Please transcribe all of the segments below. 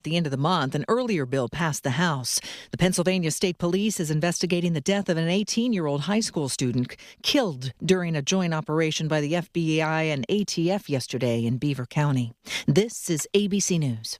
the end of the month, an earlier bill passed the House. The Pennsylvania State Police is investigating the death of an 18-year-old high school student killed during a joint operation by the FBI and ATF yesterday in Beaver County. This is ABC News.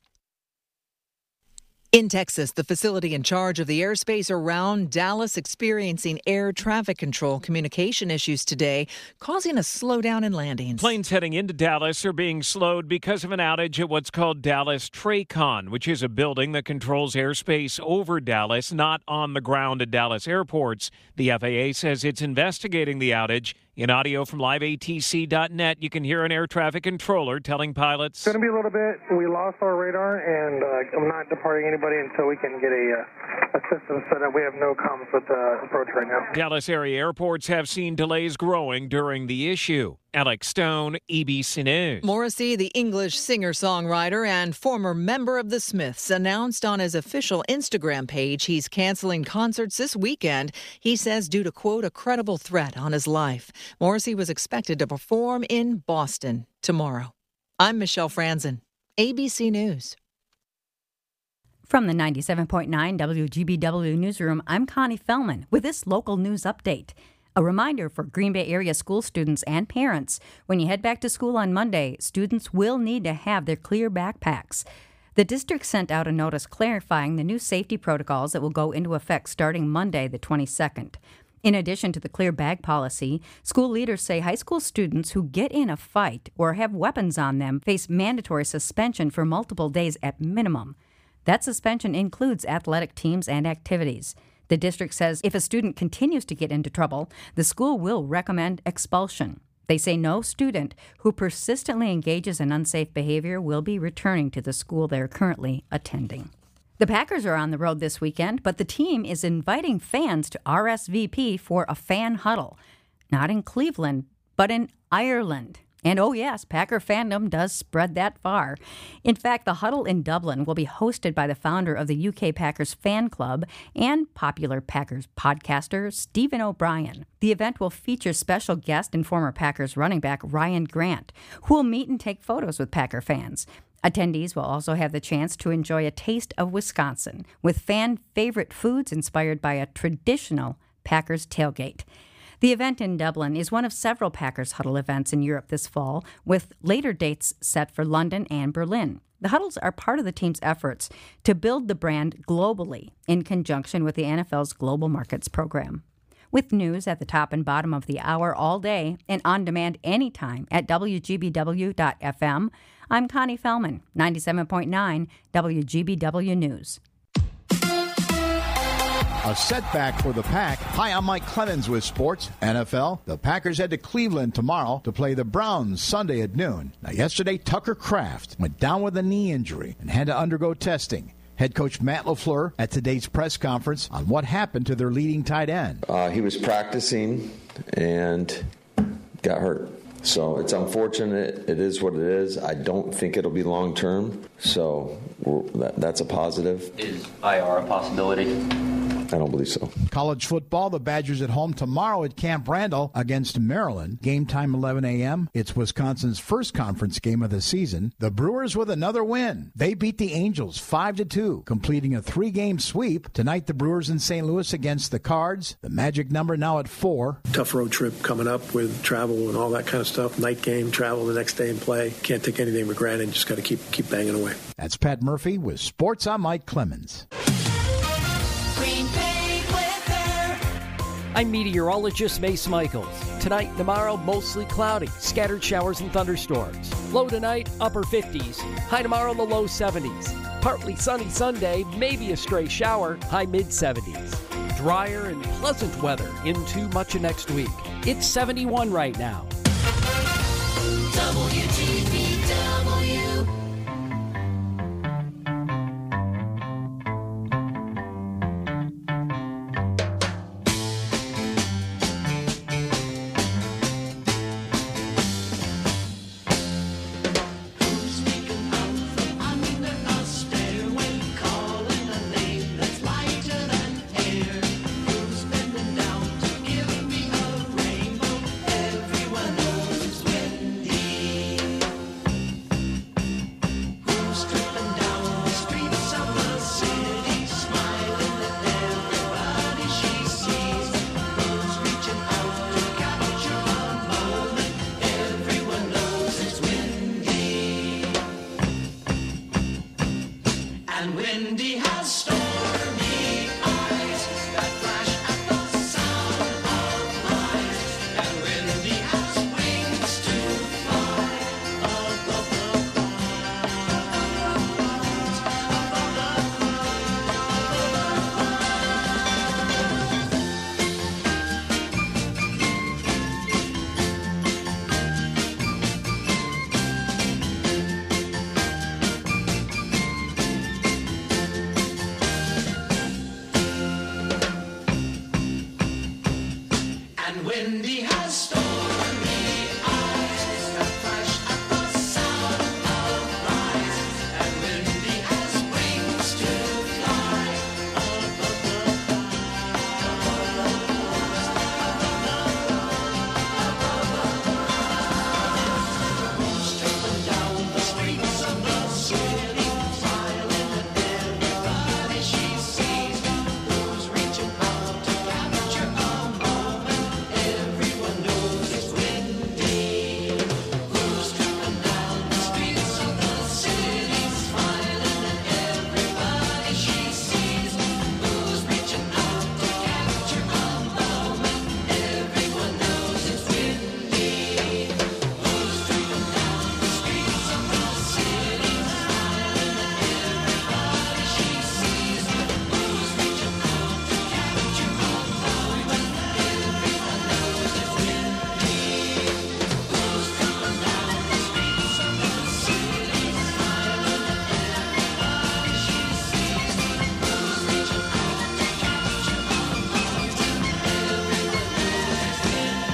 In Texas, the facility in charge of the airspace around Dallas experiencing air traffic control communication issues today, causing a slowdown in landings. Planes heading into Dallas are being slowed because of an outage at what's called Dallas TRACON, which is a building that controls airspace over Dallas, not on the ground at Dallas airports. The FAA says it's investigating the outage. In audio from liveatc.net, you can hear an air traffic controller telling pilots, "It's going to be a little bit. We lost our radar, and I'm not departing anybody until we can get a system set up. We have no comms with the approach right now." Dallas area airports have seen delays growing during the issue. Alex Stone, ABC News. Morrissey, the English singer-songwriter and former member of the Smiths, announced on his official Instagram page he's canceling concerts this weekend, he says due to, quote, a credible threat on his life. Morrissey was expected to perform in Boston tomorrow. I'm Michelle Franzen, ABC News. From the 97.9 WGBW Newsroom, I'm Connie Fellman with this local news update. A reminder for Green Bay area school students and parents, when you head back to school on Monday, students will need to have their clear backpacks. The district sent out a notice clarifying the new safety protocols that will go into effect starting Monday, the 22nd. In addition to the clear bag policy, school leaders say high school students who get in a fight or have weapons on them face mandatory suspension for multiple days at minimum. That suspension includes athletic teams and activities. The district says if a student continues to get into trouble, the school will recommend expulsion. They say no student who persistently engages in unsafe behavior will be returning to the school they're currently attending. The Packers are on the road this weekend, but the team is inviting fans to RSVP for a fan huddle. Not in Cleveland, but in Ireland. And oh yes, Packer fandom does spread that far. In fact, the huddle in Dublin will be hosted by the founder of the UK Packers fan club and popular Packers podcaster Stephen O'Brien. The event will feature special guest and former Packers running back Ryan Grant, who will meet and take photos with Packer fans. Attendees will also have the chance to enjoy a taste of Wisconsin with fan favorite foods inspired by a traditional Packers tailgate. The event in Dublin is one of several Packers Huddle events in Europe this fall, with later dates set for London and Berlin. The huddles are part of the team's efforts to build the brand globally in conjunction with the NFL's Global Markets program. With news at the top and bottom of the hour all day and on demand anytime at WGBW.FM, I'm Connie Fellman, 97.9 WGBW News. A setback for the Pack. Hi, I'm Mike Clemens with Sports NFL. The Packers head to Cleveland tomorrow to play the Browns Sunday at noon. Now, yesterday, Tucker Kraft went down with a knee injury and had to undergo testing. Head coach Matt LaFleur at today's press conference on what happened to their leading tight end. He was practicing and got hurt. So it's unfortunate. It is what it is. I don't think it'll be long term. So that's a positive. Is IR a possibility? I don't believe so. College football, the Badgers at home tomorrow at Camp Randall against Maryland. Game time 11 a.m. It's Wisconsin's first conference game of the season. The Brewers with another win. They beat the Angels 5-2, completing a 3-game sweep. Tonight, the Brewers in St. Louis against the Cards. The magic number now at 4. Tough road trip coming up with travel and all that kind of stuff. Night game, travel the next day and play. Can't take anything for granted. Just got to keep banging away. That's Pat Murphy with Sports. I'm Mike Clemens. Green Bay weather. I'm meteorologist Mace Michaels. Tonight, tomorrow, mostly cloudy, scattered showers and thunderstorms. Low tonight, upper 50s. High tomorrow in the low 70s. Partly sunny Sunday, maybe a stray shower, high mid-70s. Drier and pleasant weather into much of next week. It's 71 right now. WGBW. And Wendy has stormy eyes that flash at the sound of lies. And Wendy has wings to fly above the clouds, above the And Wendy has stormy eyes that flash at the sound of lies. And Wendy has wings to fly above the clouds, tripping down the streets of the city, smiling at everybody she sees. Who's reaching out to capture a moment? Everyone knows it's Wendy. Who's tripping down the streets of the city, smiling at everybody she sees. Who's reaching out to capture a moment? Everyone knows it's Wendy. Who's tripping down the streets of the city, smiling at everybody she sees. Who's reaching out to capture a moment? Everyone knows it's Wendy. Who's tripping down the streets of the city, smiling at everybody she sees. Who's reaching out to capture a moment? Everyone knows it's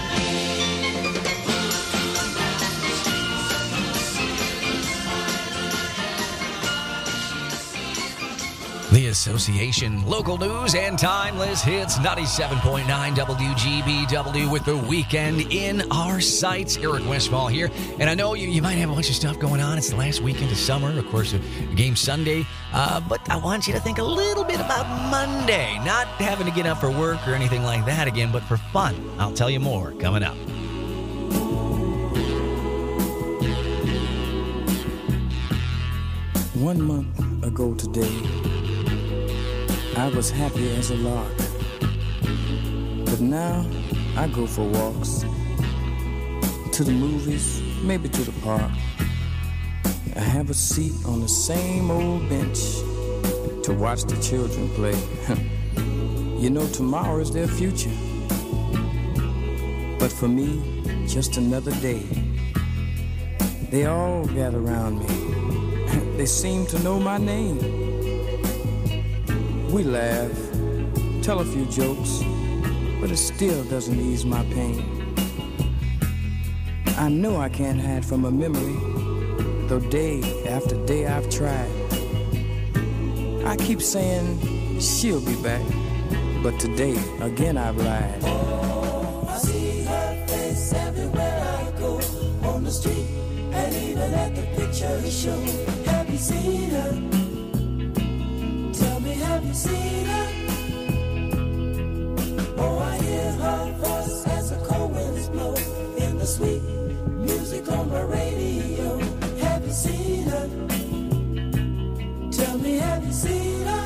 The Association, local news and timeless hits, 97.9 WGBW with the weekend in our sights. Eric Westfall here, and I know you might have a bunch of stuff going on. It's the last weekend of summer, of course, a game Sunday, but I want you to think a little bit about Monday, not having to get up for work or anything like that again, but for fun. I'll tell you more coming up. One month ago today, I was happy as a lark. But now I go for walks, to the movies, maybe to the park. I have a seat on the same old bench to watch the children play. You know, tomorrow is their future, but for me, just another day. They all gather around me. They seem to know my name. We laugh, tell a few jokes, but it still doesn't ease my pain. I know I can't hide from a memory, though day after day I've tried. I keep saying she'll be back, but today again I've lied. Oh, I see her face everywhere I go, on the street and even at the picture show. Have you seen her? Tell me, have you seen her? Oh, I hear her voice as the cold winds blow in the sweet music on the radio. Have you seen her? Tell me, have you seen her?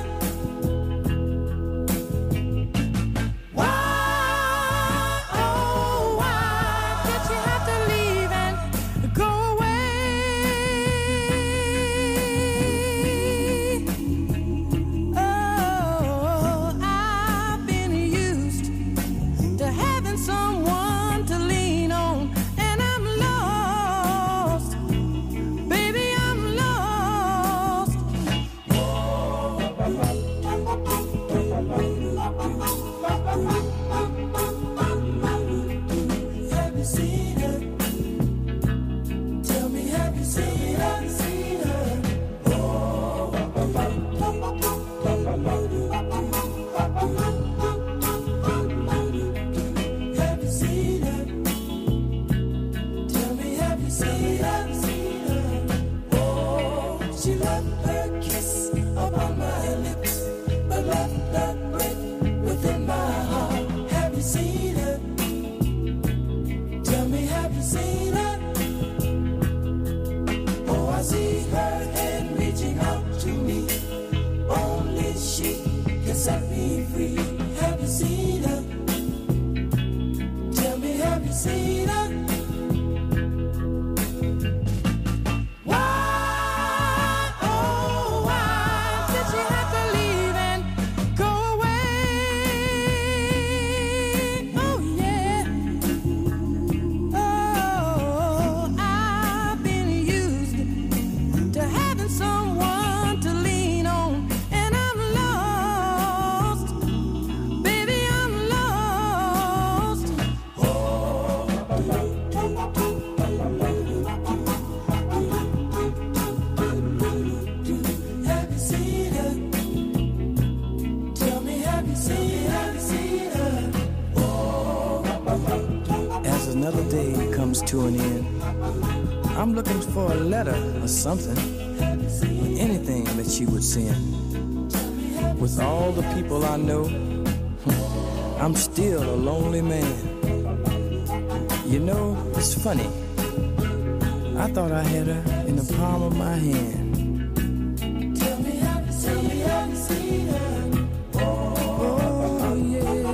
set me free. Have you seen her? Tell me, have you seen her? Why, oh, why did she have to leave and go away? Oh, yeah. Oh, I've been used to having someone to lean on, and I'm lost. Baby, I'm lost. Have you seen her? Tell me, have you seen her? As another day comes to an end, I'm looking for a letter or something, or anything that she would send. With all the people I know, I'm still a lonely man. You know, it's funny. I thought I had her in the palm of my hand. Tell me, have you seen her? Oh, yeah.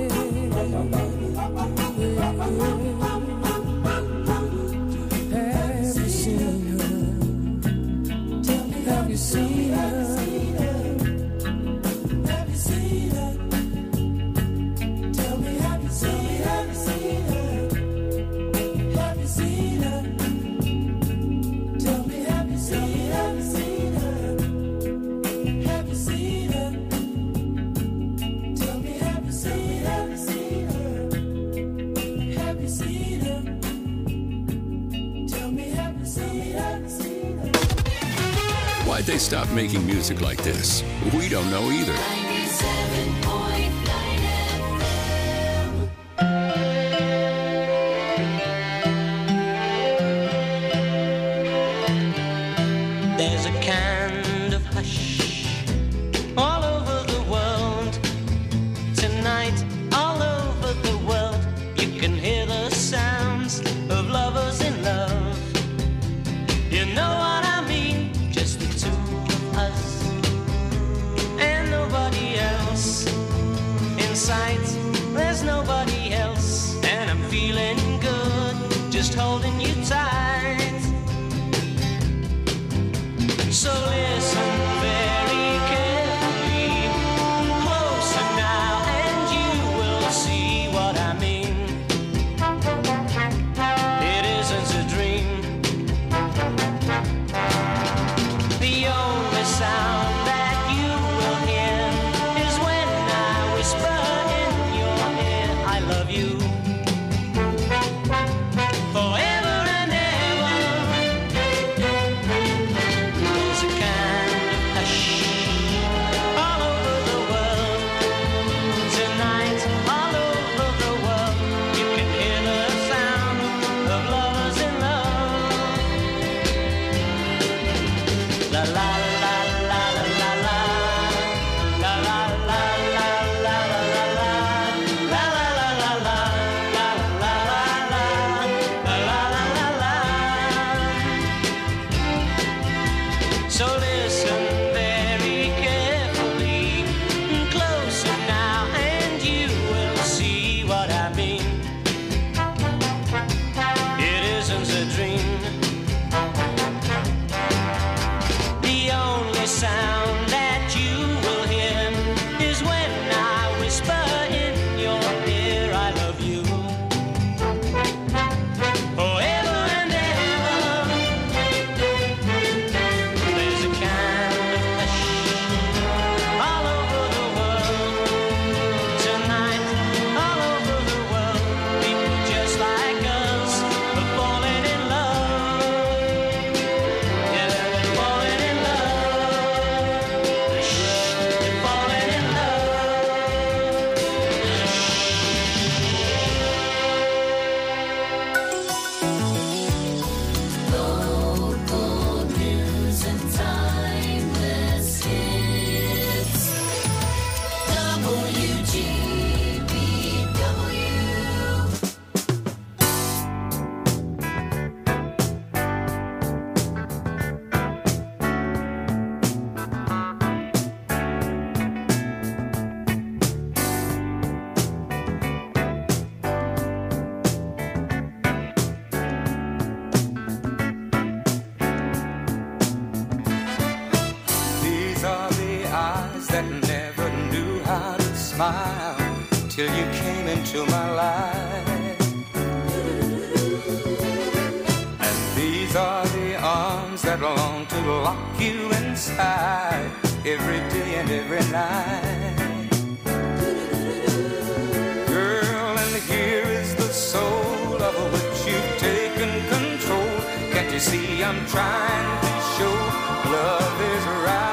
Have you seen her? Have you seen her? Have you seen her? Tell me, have you seen her? Have you seen her? Tell me, have you seen her? Have you seen her? Tell me, have you seen her? Have you seen her? Tell me, have you seen her? Why'd they stop making music like this? We don't know either. 97.9 There's a kind of hush all over the world. Tonight, all over the world, you can hear the sounds of lovers in love. You know what I mean? Just the two of us and nobody else. In sight, there's nobody else. And I'm feeling good, just holding you tight. So listen very carefully, closer now, and you will see what I mean. It isn't a dream. The only sound that you will hear is when I whisper in your till you came into my life. And these are the arms that long to lock you inside every day and every night. Girl, and here is the soul of which you've taken control. Can't you see I'm trying to show love is right?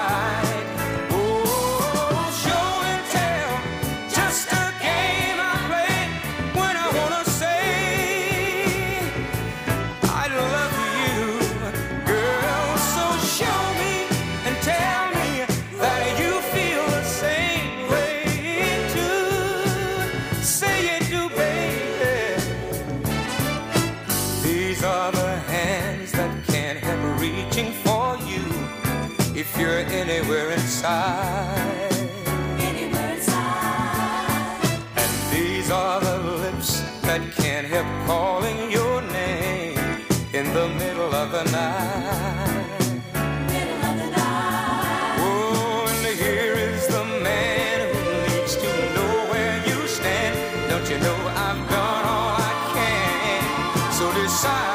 If you're anywhere inside, and these are the lips that can't help calling your name in the middle of the night. Oh, and here is the man who needs to know where you stand. Don't you know I've done all I can? So decide.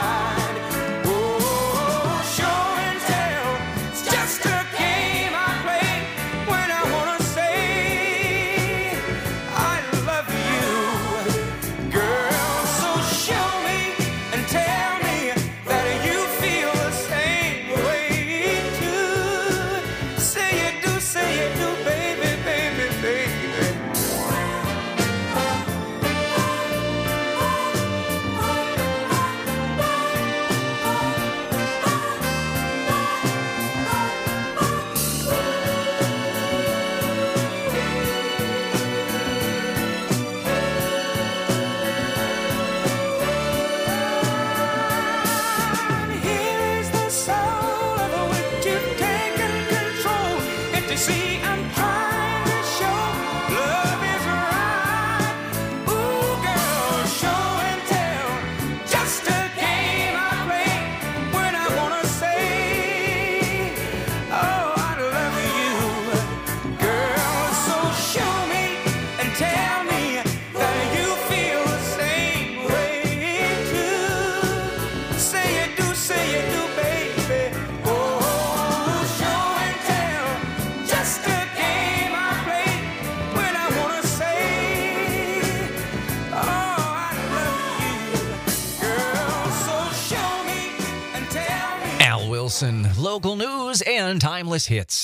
Local news and timeless hits.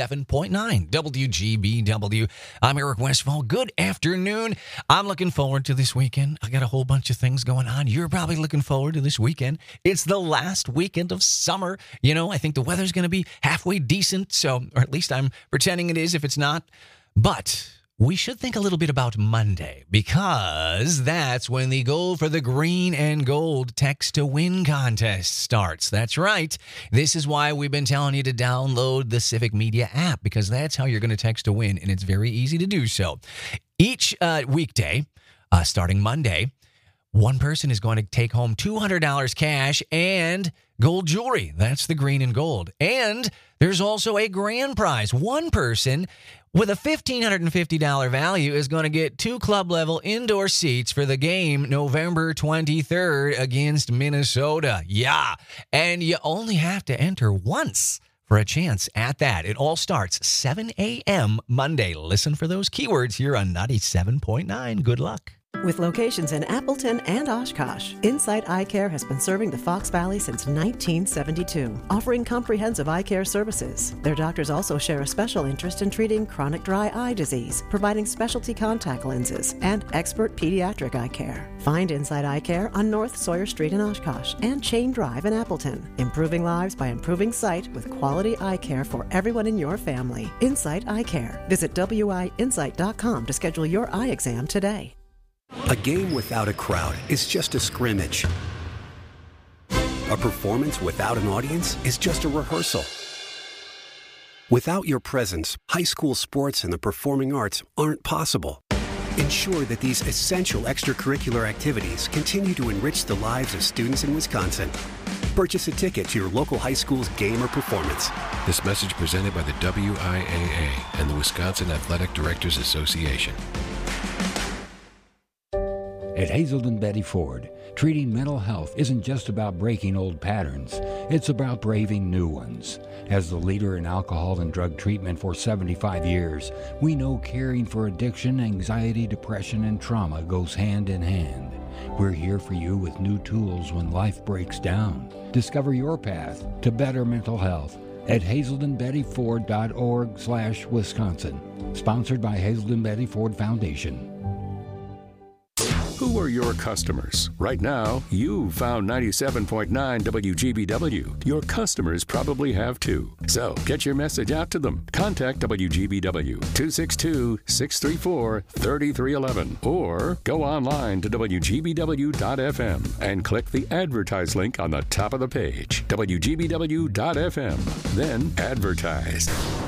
97.9 WGBW. I'm Eric Westfall. Good afternoon. I'm looking forward to this weekend. I got a whole bunch of things going on. You're probably looking forward to this weekend. It's the last weekend of summer. You know, I think the weather's going to be halfway decent. So, or at least I'm pretending it is if it's not. But we should think a little bit about Monday, because that's when the Goal for the Green and Gold Text to Win contest starts. That's right. This is why we've been telling you to download the Civic Media app, because that's how you're going to text to win, and it's very easy to do so. Each weekday, starting Monday, one person is going to take home $200 cash and gold jewelry. That's the green and gold. And there's also a grand prize. One person with a $1,550 value is going to get 2 club-level indoor seats for the game November 23rd against Minnesota. Yeah, and you only have to enter once for a chance at that. It all starts 7 a.m. Monday. Listen for those keywords here on 97.9. Good luck. With locations in Appleton and Oshkosh, Insight Eye Care has been serving the Fox Valley since 1972, offering comprehensive eye care services. Their doctors also share a special interest in treating chronic dry eye disease, providing specialty contact lenses, and expert pediatric eye care. Find Insight Eye Care on North Sawyer Street in Oshkosh and Chain Drive in Appleton. Improving lives by improving sight with quality eye care for everyone in your family. Insight Eye Care. Visit wiinsight.com to schedule your eye exam today. A game without a crowd is just a scrimmage. A performance without an audience is just a rehearsal. Without your presence, high school sports and the performing arts aren't possible. Ensure that these essential extracurricular activities continue to enrich the lives of students in Wisconsin. Purchase a ticket to your local high school's game or performance. This message presented by the WIAA and the Wisconsin Athletic Directors Association. At Hazelden Betty Ford, treating mental health isn't just about breaking old patterns, it's about braving new ones. As the leader in alcohol and drug treatment for 75 years, we know caring for addiction, anxiety, depression, and trauma goes hand in hand. We're here for you with new tools when life breaks down. Discover your path to better mental health at hazeldenbettyford.org/Wisconsin. Sponsored by Hazelden Betty Ford Foundation. Who are your customers? Right now, you've found 97.9 WGBW. Your customers probably have too. So get your message out to them. Contact WGBW 262-634-3311 or go online to WGBW.FM and click the advertise link on the top of the page. WGBW.FM. Then advertise.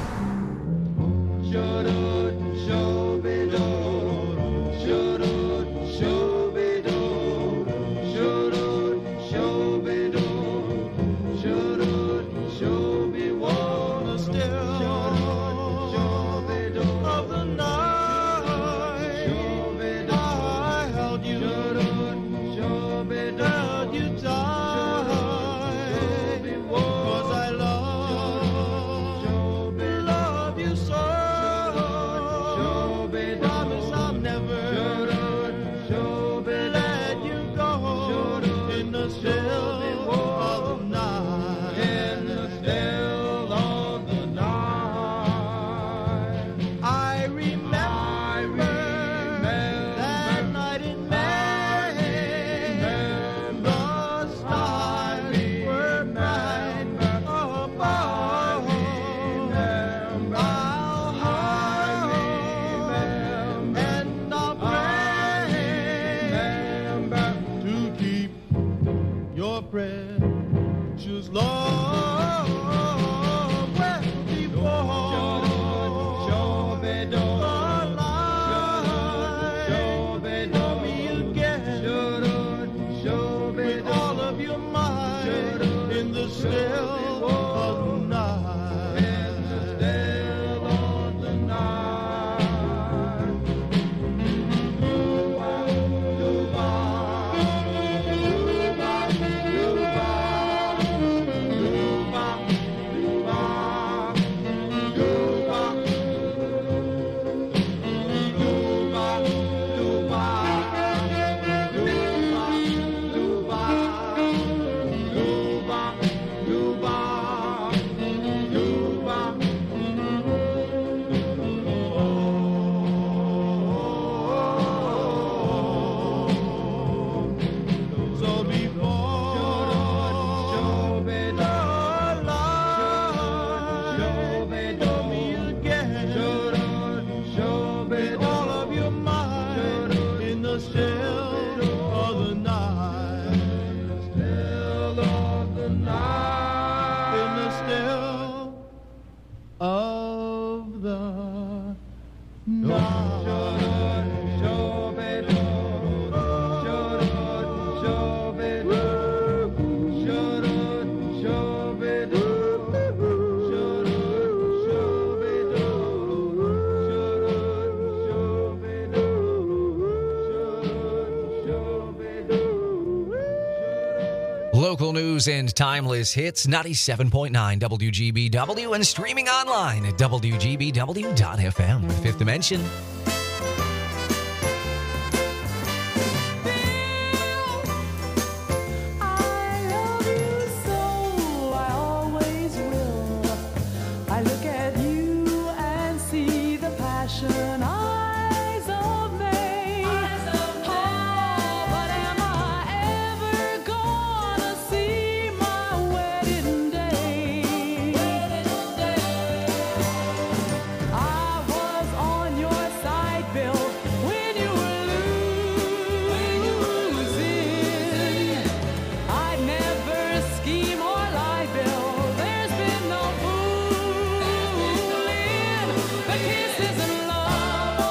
Local news and timeless hits, 97.9 WGBW, and streaming online at WGBW.FM. Fifth Dimension. Kisses and love.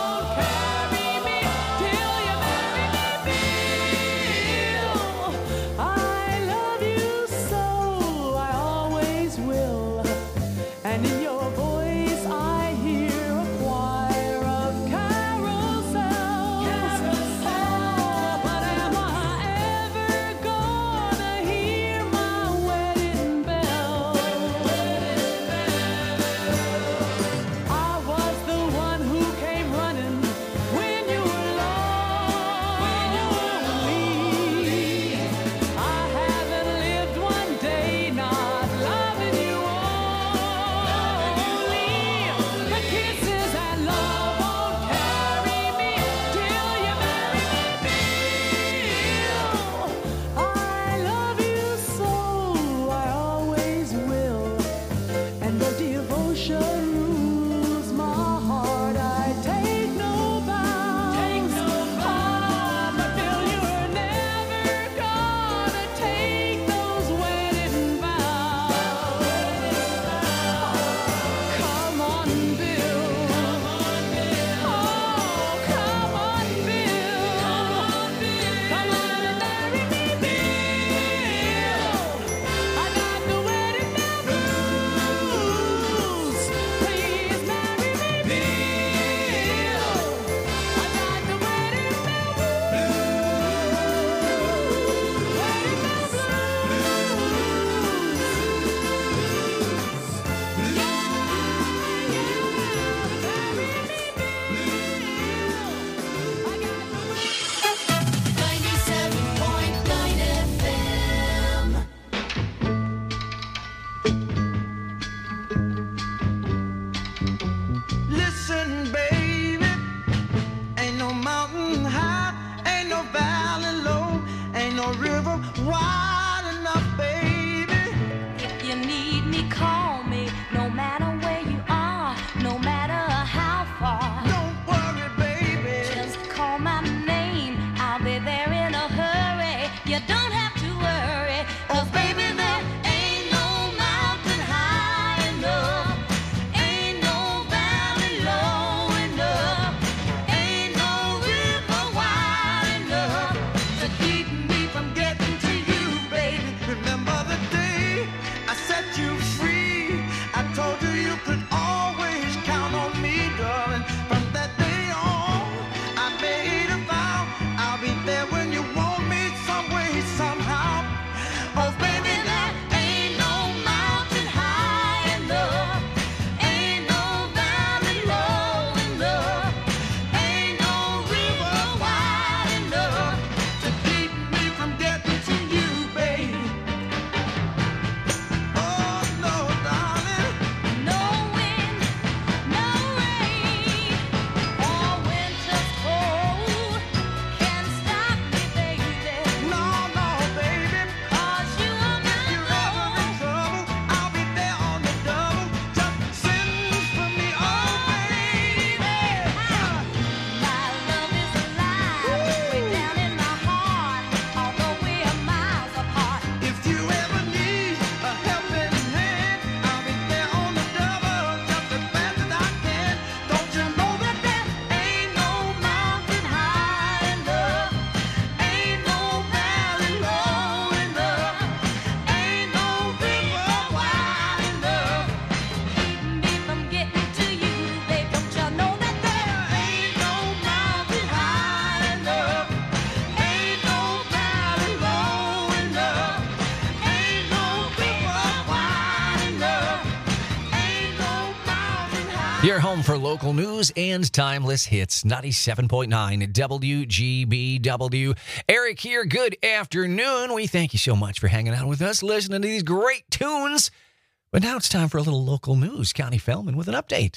Your home for local news and timeless hits. 97.9 WGBW. Eric here. Good afternoon. We thank you so much for hanging out with us, listening to these great tunes. But now it's time for a little local news. Connie Feldman with an update.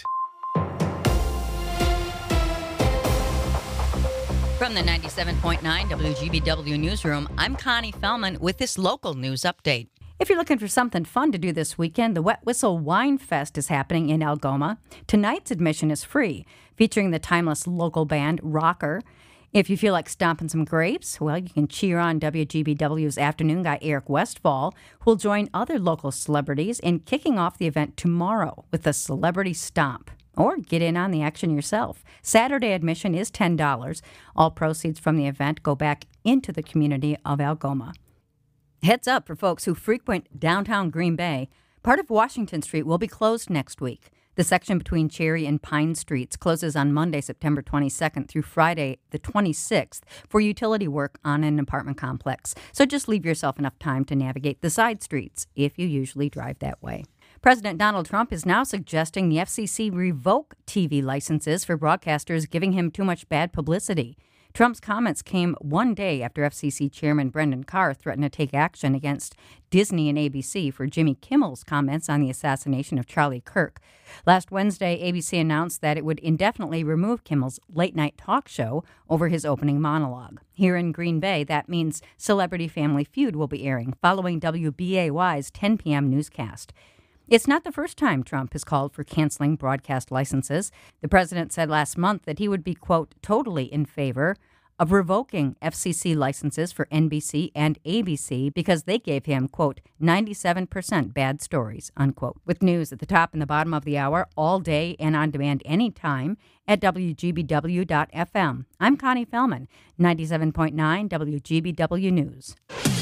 From the 97.9 WGBW newsroom, I'm Connie Feldman with this local news update. If you're looking for something fun to do this weekend, the Wet Whistle Wine Fest is happening in Algoma. Tonight's admission is free, featuring the timeless local band Rocker. If you feel like stomping some grapes, well, you can cheer on WGBW's afternoon guy Eric Westfall, who will join other local celebrities in kicking off the event tomorrow with a celebrity stomp. Or get in on the action yourself. Saturday admission is $10. All proceeds from the event go back into the community of Algoma. Heads up for folks who frequent downtown Green Bay. Part of Washington Street will be closed next week. The section between Cherry and Pine Streets closes on Monday, September 22nd through Friday, the 26th, for utility work on an apartment complex. So just leave yourself enough time to navigate the side streets if you usually drive that way. President Donald Trump is now suggesting the FCC revoke TV licenses for broadcasters giving him too much bad publicity. Trump's comments came one day after FCC Chairman Brendan Carr threatened to take action against Disney and ABC for Jimmy Kimmel's comments on the assassination of Charlie Kirk. Last Wednesday, ABC announced that it would indefinitely remove Kimmel's late-night talk show over his opening monologue. Here in Green Bay, that means Celebrity Family Feud will be airing following WBAY's 10 p.m. newscast. It's not the first time Trump has called for canceling broadcast licenses. The president said last month that he would be, quote, totally in favor of revoking FCC licenses for NBC and ABC because they gave him, quote, 97% bad stories, unquote. With news at the top and the bottom of the hour, all day and on demand anytime at WGBW.FM. I'm Connie Feldman, 97.9 WGBW News.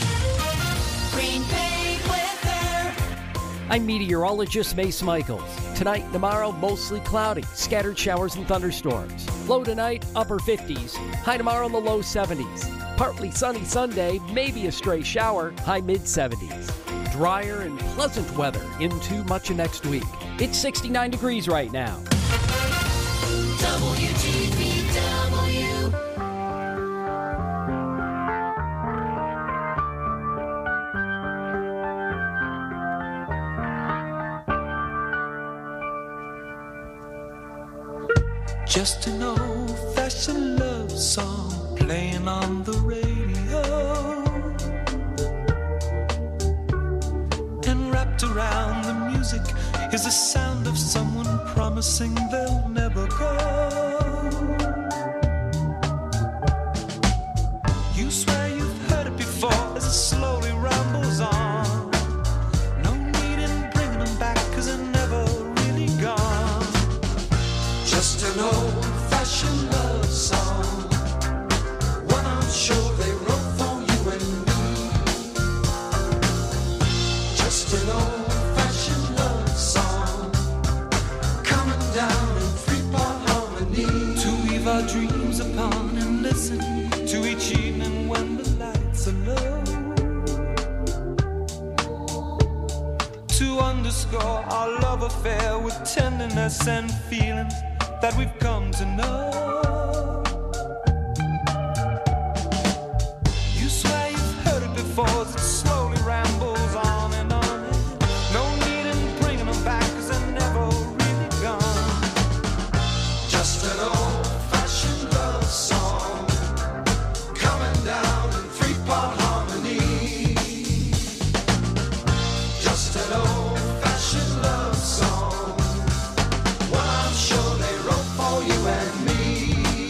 Green Bay weather. I'm meteorologist Mace Michaels. Tonight and tomorrow, mostly cloudy, scattered showers and thunderstorms. Low tonight, upper 50s. High tomorrow in the low 70s. Partly sunny Sunday, maybe a stray shower, high mid-70s. Drier and pleasant weather into much of next week. It's 69 degrees right now. WGBW. Just an old-fashioned love song playing on the radio, and wrapped around the music is the sound of someone promising they'll never go. You swear you've heard it before as it slowly rambles on. No need in bringing them back 'cause they're never really gone. Just an old-fashioned love song, one I'm sure they wrote for you and me. Just an old-fashioned love song, coming down in three-part harmony. To weave our dreams upon and listen to each evening when the lights are low. To underscore our love affair with tenderness and feelings that we've come to know. You swear you've heard it before as it slowly rambles on and on. No need in bringing them back 'cause they're never really gone. Just an old-fashioned love song, coming down in three-part harmony. Just an old-fashioned love song, one I'm sure they wrote for you and me.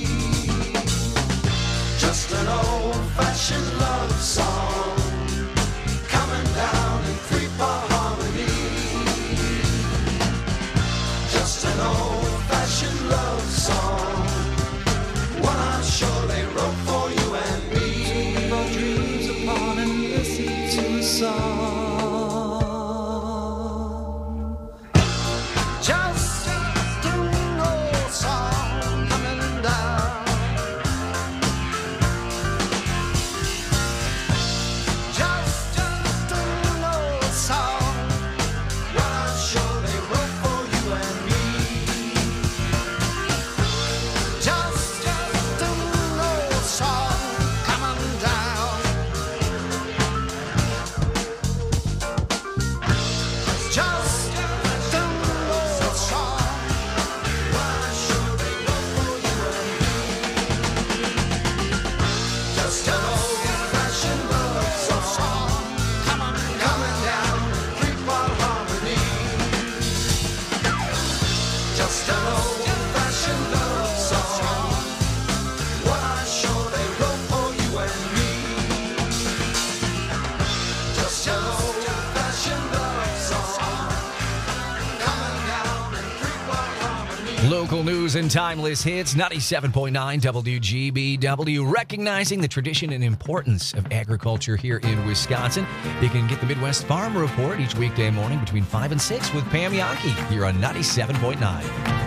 Local news and timeless hits, 97.9 WGBW, recognizing the tradition and importance of agriculture here in Wisconsin. You can get the Midwest Farm Report each weekday morning between 5 and 6 with Pam Yankee here on 97.9.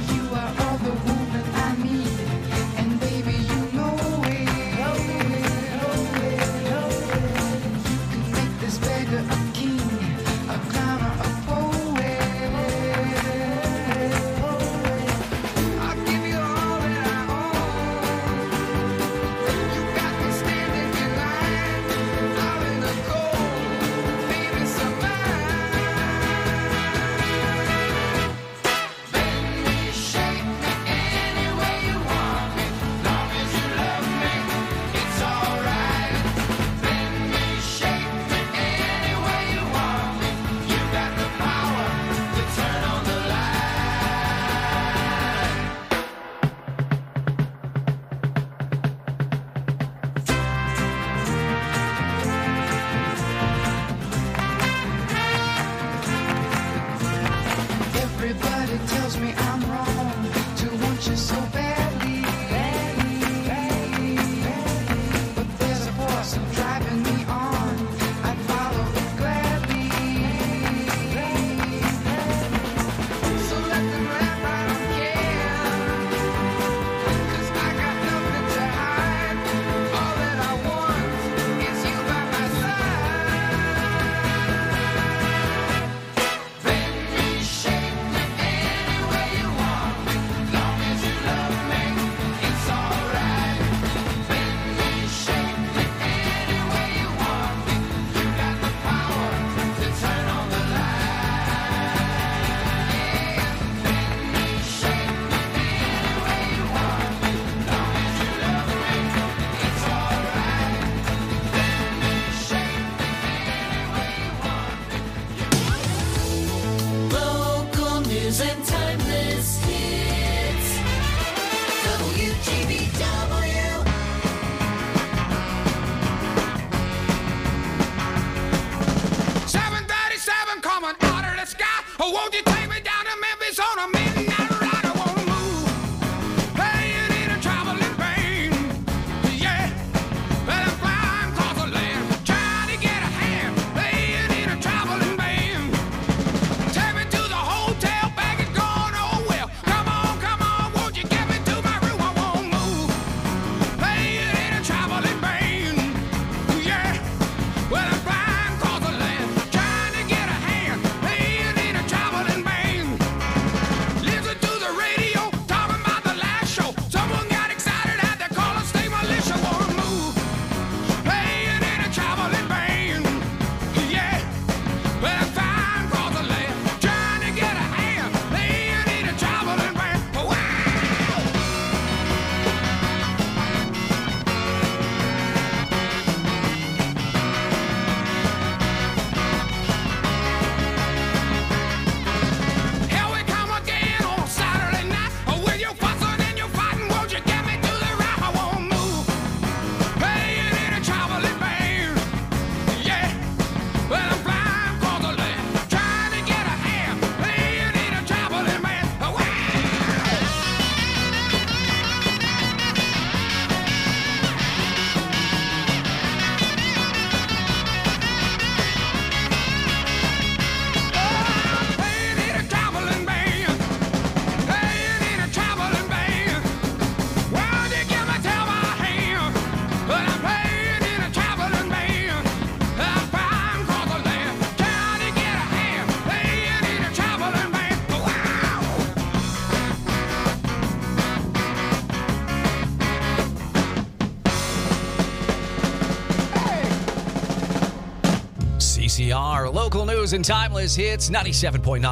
CCR, local news and timeless hits, 97.9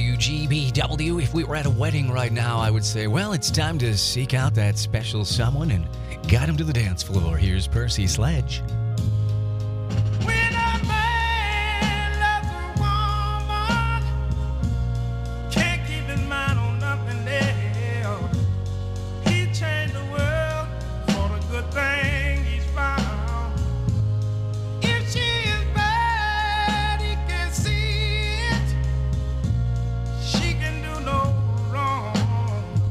WGBW. If we were at a wedding right now, I would say, well, it's time to seek out that special someone and guide him to the dance floor. Here's Percy Sledge. She can do no wrong.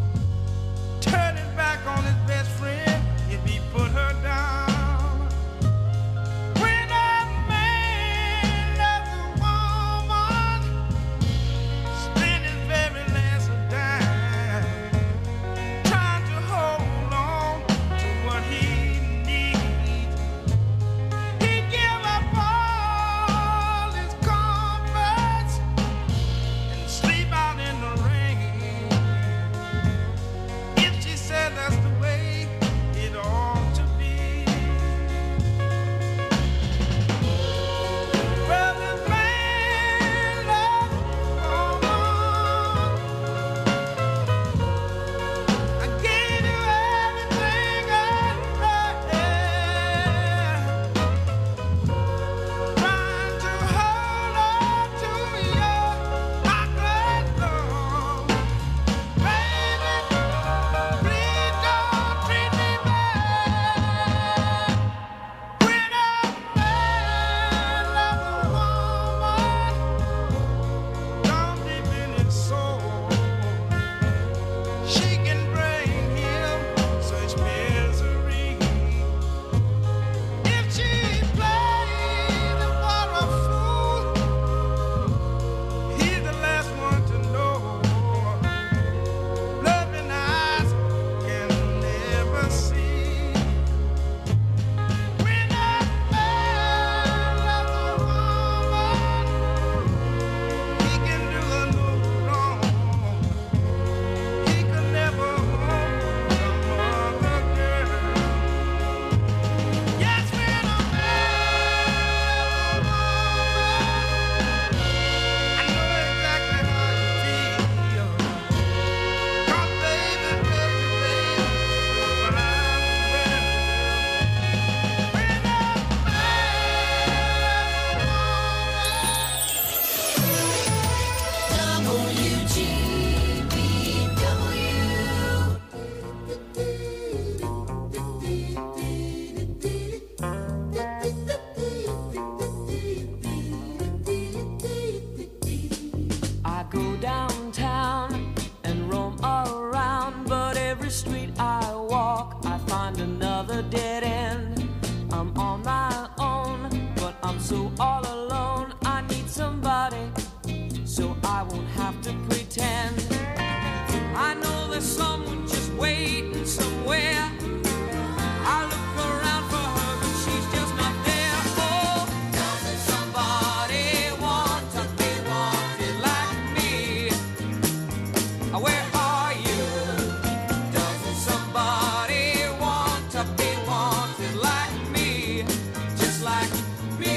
every street I walk, I find another dead end. I'm on my own, but I'm so all alone. I need somebody, so I won't have to pretend. I know there's someone just waiting somewhere. I look around for her, but she's just not there. Oh, doesn't somebody want to be wanted like me? Where are you? Doesn't somebody want to be wanted like me? Just like me.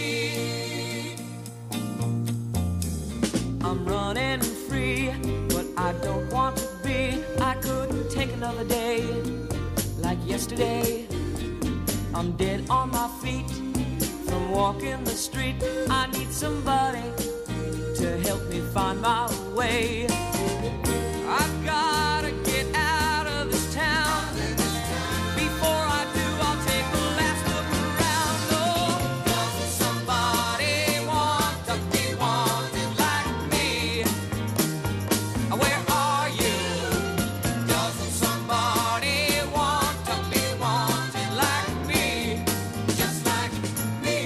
I'm running free, but I don't want to be. I couldn't take another day like yesterday. I'm dead on my feet from walking the street. I need somebody to help me find my way. I've gotta get out of this town. Before I do, I'll take a last look around. Oh, doesn't somebody want to be wanted like me? Where are you? Doesn't somebody want to be wanted like me? Just like me.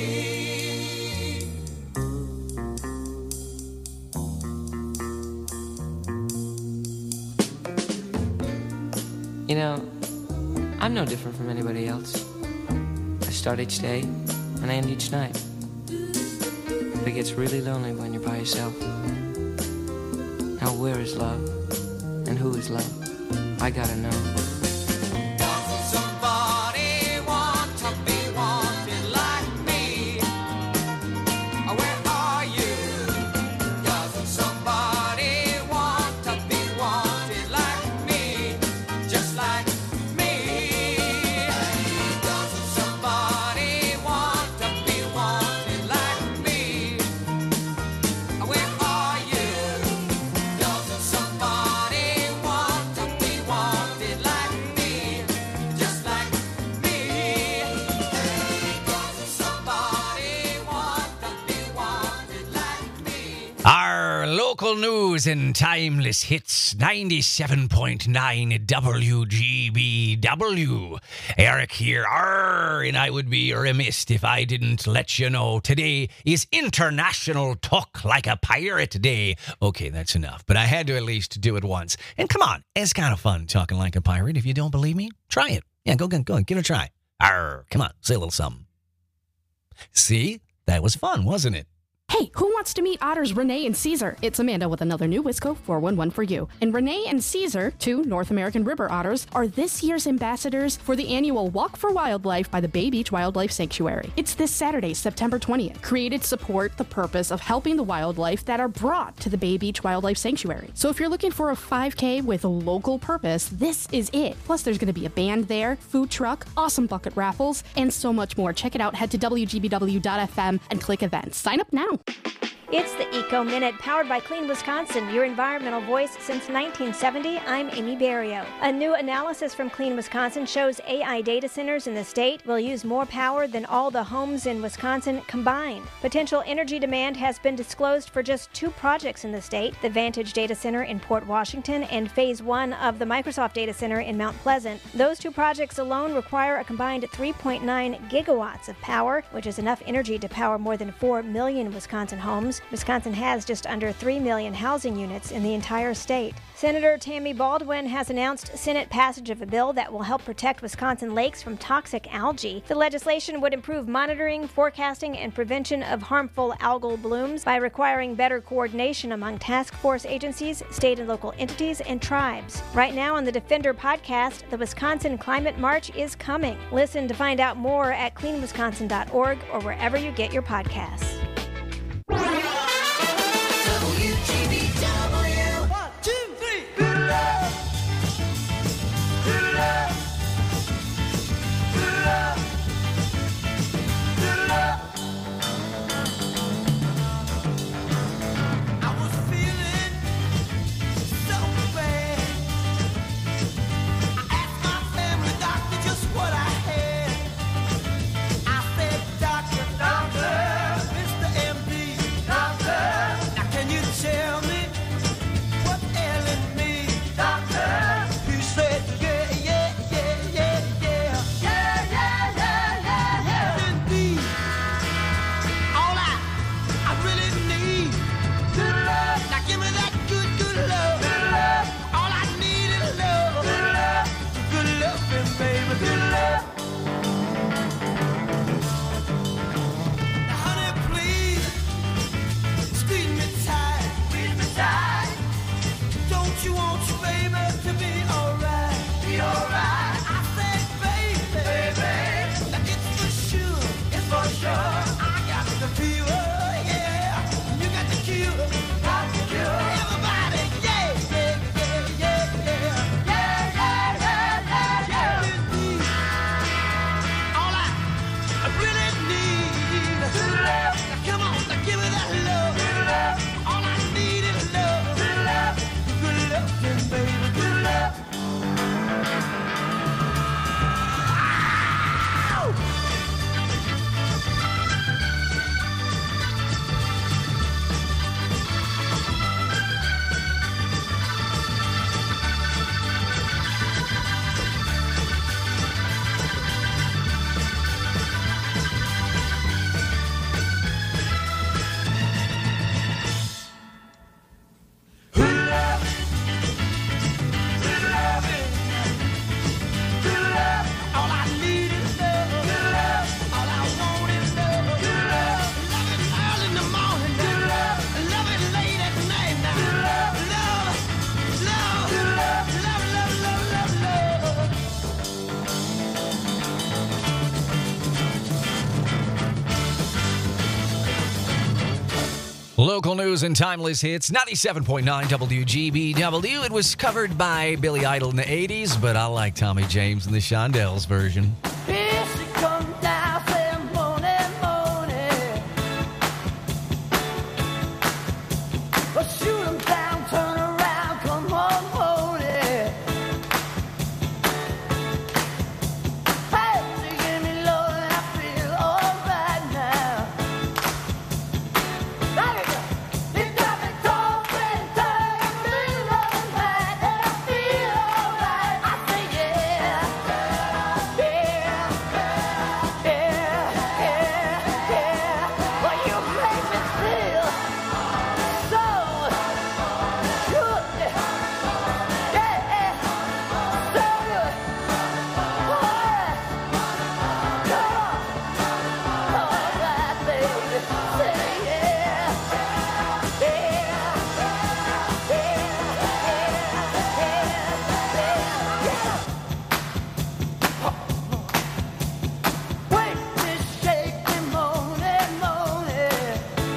You know, I'm no different from anybody else. I start each day and I end each night. But it gets really lonely when you're by yourself. Now where is love? And who is love? I gotta know. Doesn't somebody want to be wanted like me? Where are you? Doesn't somebody want to be wanted like me? Just like me. Doesn't somebody want to be wanted like me? Where are you? Doesn't somebody want to be wanted like me? Just like me. Doesn't somebody want to be wanted like me? Our local news and timeless hits, 97.9 WGBW. Eric here, and I would be remiss if I didn't let you know today is International Talk Like a Pirate Day. Okay, that's enough, but I had to at least do it once. And come on, it's kind of fun talking like a pirate. If you don't believe me, try it. Yeah, go, give it a try. Come on, say a little something. See? That was fun, wasn't it? Hey, who wants to meet otters Renee and Caesar? It's Amanda with another new Wisco 411 for you. And Renee and Caesar, two North American river otters, are this year's ambassadors for the annual Walk for Wildlife by the Bay Beach Wildlife Sanctuary. It's this Saturday, September 20th. Created to support the purpose of helping the wildlife that are brought to the Bay Beach Wildlife Sanctuary. So if you're looking for a 5K with a local purpose, this is it. Plus, there's going to be a band there, food truck, awesome bucket raffles, and so much more. Check it out. Head to WGBW.fm and click events. Sign up now. It's the Eco Minute, powered by Clean Wisconsin, your environmental voice since 1970. I'm Amy Barrio. A new analysis from Clean Wisconsin shows AI data centers in the state will use more power than all the homes in Wisconsin combined. Potential energy demand has been disclosed for just two projects in the state, the Vantage Data Center in Port Washington and Phase 1 of the Microsoft Data Center in Mount Pleasant. Those two projects alone require a combined 3.9 gigawatts of power, which is enough energy to power more than 4 million Wisconsin homes. Wisconsin has just under 3 million housing units in the entire state. Senator Tammy Baldwin has announced Senate passage of a bill that will help protect Wisconsin lakes from toxic algae. The legislation would improve monitoring, forecasting, and prevention of harmful algal blooms by requiring better coordination among task force agencies, state and local entities, and tribes. Right now on the Defender podcast, the Wisconsin Climate March is coming. Listen to find out more at cleanwisconsin.org or wherever you get your podcasts. WGBW. 1, 2, 3. Good love. Good love. Good love. Good love. I was feeling so bad. I asked my family doctor just what I had. I said, doctor, this Local news and timeless hits, 97.9 WGBW. It was covered by Billy Idol in the 80s, but I like Tommy James and the Shondells version. Here she comes down, saying morning, morning. Well, shoot 'em down, turn around, come on, hold it. Hey, she give me love and I feel alright now. There you go. You got me talking, turning, feeling right, and I feel alright. I say yeah, well, you make me feel so good. Yeah, so good. Alright, baby, say Wait, this shake me moaning, moaning.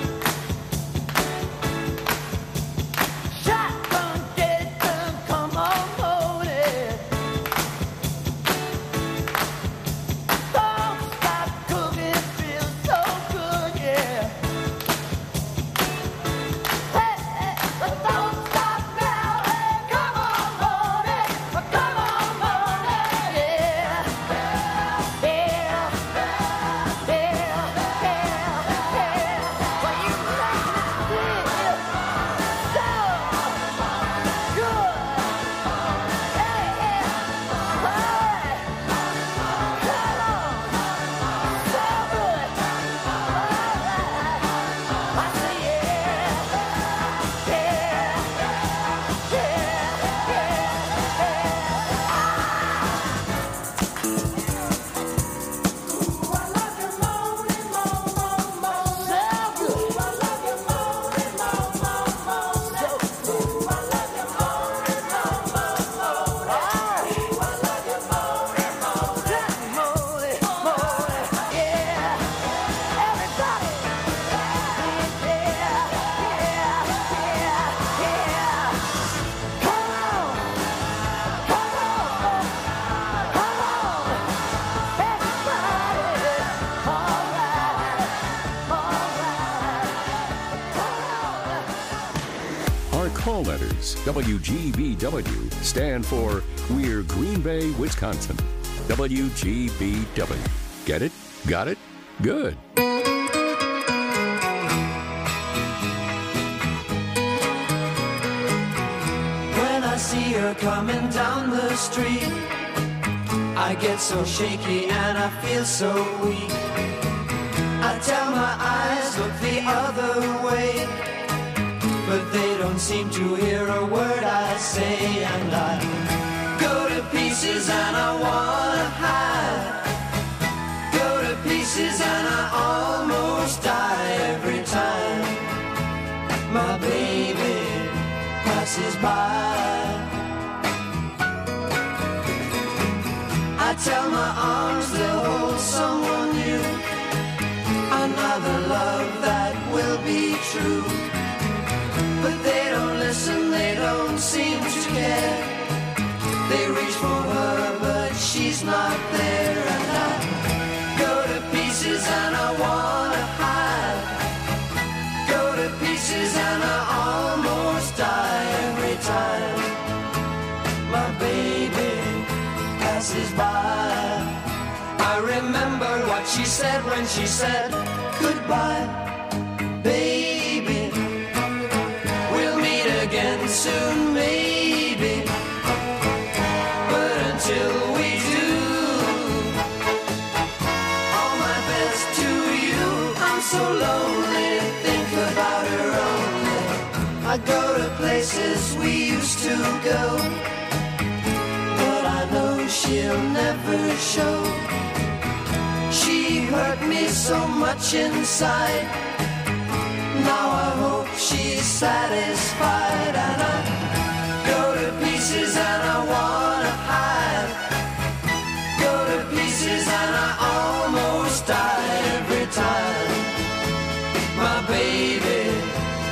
Shotgun, get it done, come on, moaning. Don't stop cooking, it feels so good, yeah. Hey, but don't stop now, hey, come on, moaning, yeah. Well, you make me feel so good. Our call letters, WGBW, stand for We're Green Bay, Wisconsin. WGBW. Get it? Got it? Good. When I see her coming down the street, I get so shaky and I feel so weak. I tell my eyes, look the other way, but they don't seem to hear a word I say, and I go to pieces and I wanna hide. Go to pieces and I almost die every time my baby passes by. I tell my arms they'll hold someone new, another love that will be true. But they don't listen, they don't seem to care. They reach for her, but she's not there. And I go to pieces and I wanna hide. Go to pieces and I almost die every time my baby passes by. I remember what she said when she said goodbye, baby. We'll meet again soon, maybe. But until we do, all my best to you. I'm so lonely, think about her only. I go to places we used to go, but I know she'll never show. She hurt me so much inside. Now I hope she's satisfied. And I go to pieces and I wanna hide. Go to pieces and I almost die every time my baby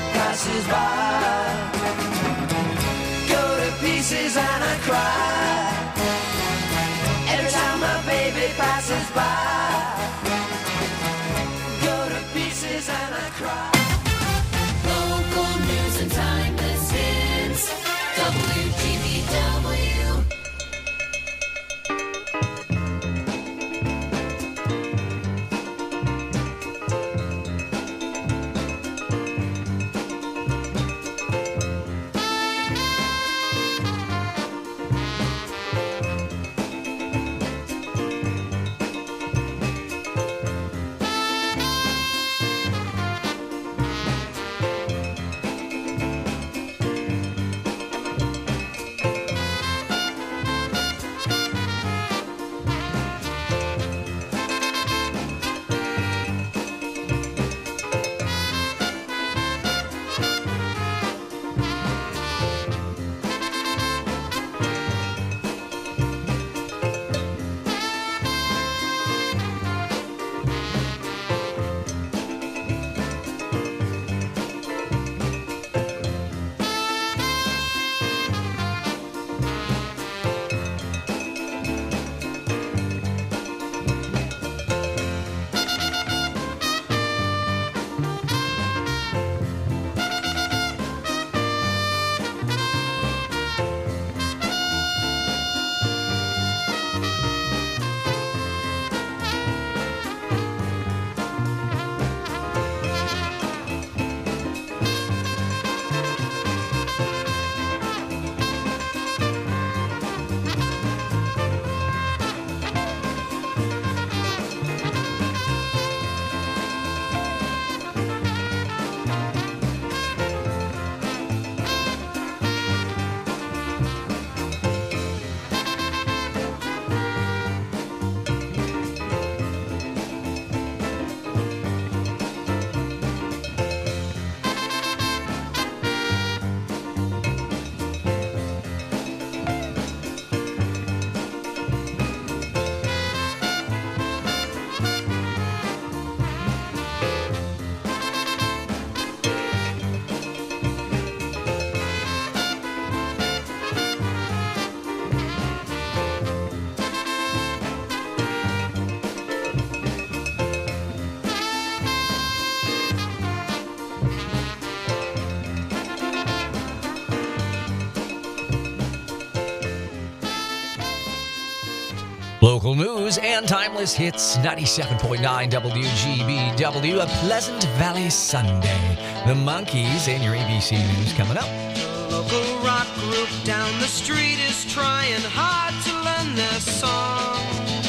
Local news and timeless hits, 97.9 WGBW, a Pleasant Valley Sunday. The Monkees and your ABC News coming up. The local rock group down the street is trying hard to learn their song.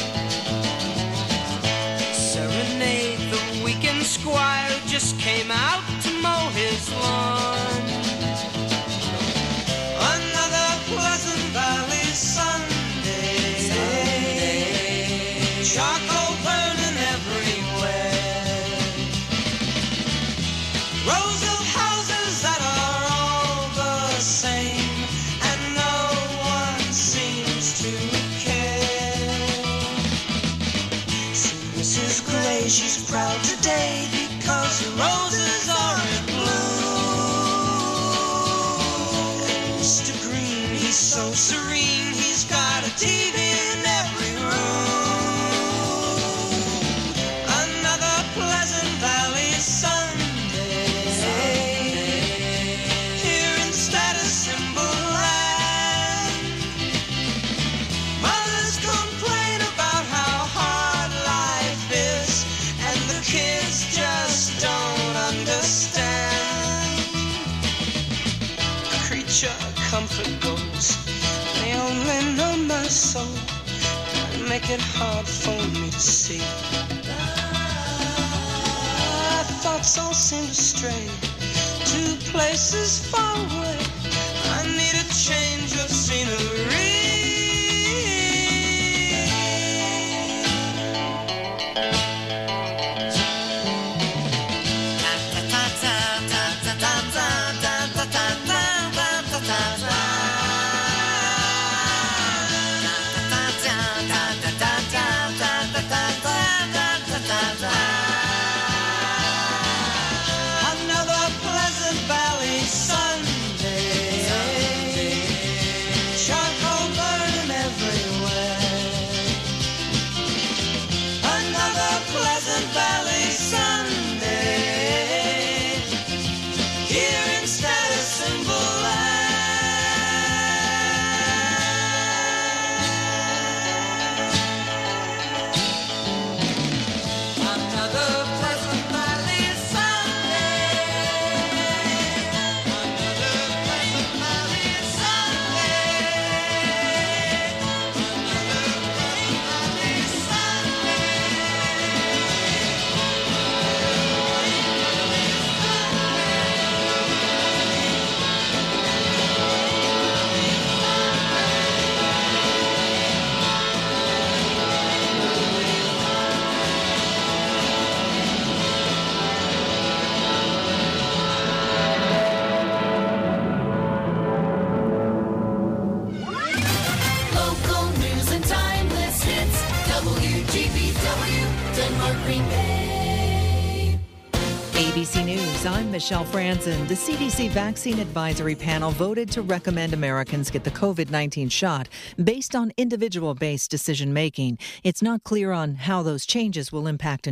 Serenade the weekend squire who just came out to mow his lawn. Another Pleasant Valley Sunday. Charcoal burning everywhere. Rows of houses that are all the same, and no one seems to care. See Mrs. Gray, she's proud today because the roses are in bloom. And Mr. Green, he's so serene, he's got a TV in every room. Pleasant Valley Sunday. Here in Status Symbol Land, mothers complain about how hard life is, and the kids just don't understand. Creature comfort goes, they only know my soul and make it hard for me to see. Thoughts all seem to stray to places far away. I need a change of scenery. ABC News, I'm Michelle Franzen. The CDC Vaccine Advisory Panel voted to recommend Americans get the COVID-19 shot based on individual-based decision-making. It's not clear on how those changes will impact